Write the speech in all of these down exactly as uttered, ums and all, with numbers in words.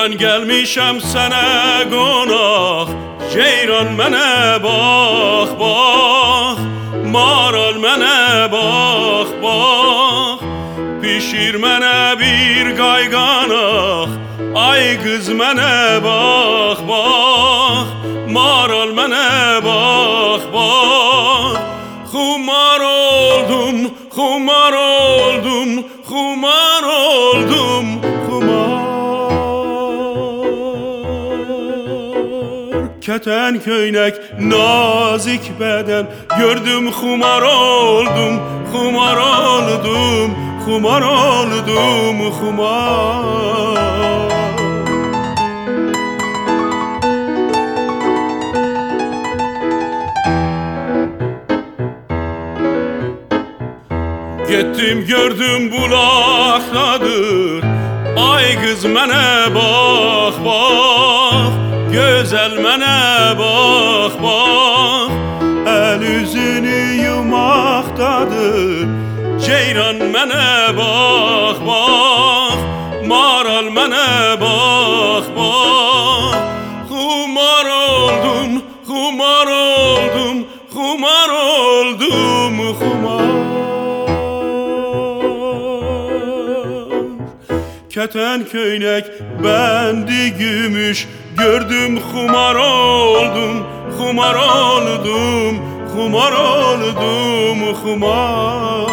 Ben gelmişem sana konak, ceyran mene bak bak, maral mene bak bak. Pişir mene bir kayganak, ay kız mene bak bak, maral mene bak bak. Humar oldum, humar oldum, humar oldum, humar. Keten köynek, nazik beden, gördüm humar oldum, humar oldum, humar oldum, humar. Gittim gördüm bulaktadır, ay kız mene bak bak, güzel mene bak bak. El yüzünü yumaktadır, ceyran mene bak bak, maral mene bak bak. Humar oldum, humar oldum, humar oldum, humar. Keten köynek bendi gümüş, gördüm humar oldum, humar oldum, humar oldum, humar.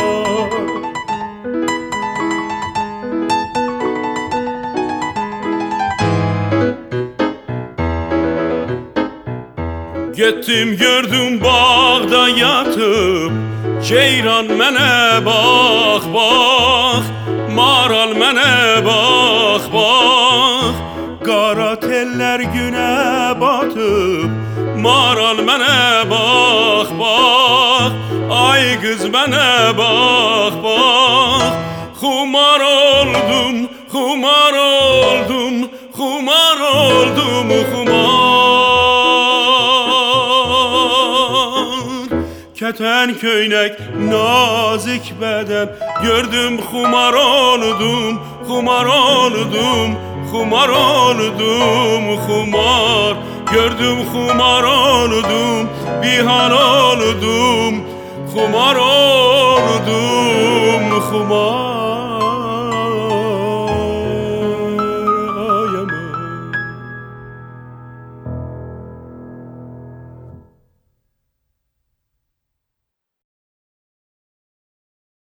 Gittim gördüm bağda yatıp, ceyran mene bak bak, maral mene bak bak. Kara teller güne batıp, maral mene bak bak, ay kız mene bak bak. Humar oldum, humar oldum, humar oldum, humar. Keten köynek, nazik beden, gördüm humar oldum, humar oldum, humar oldum, humar. Gördüm humar oldum, bir hal oldum, humar oldum, humar.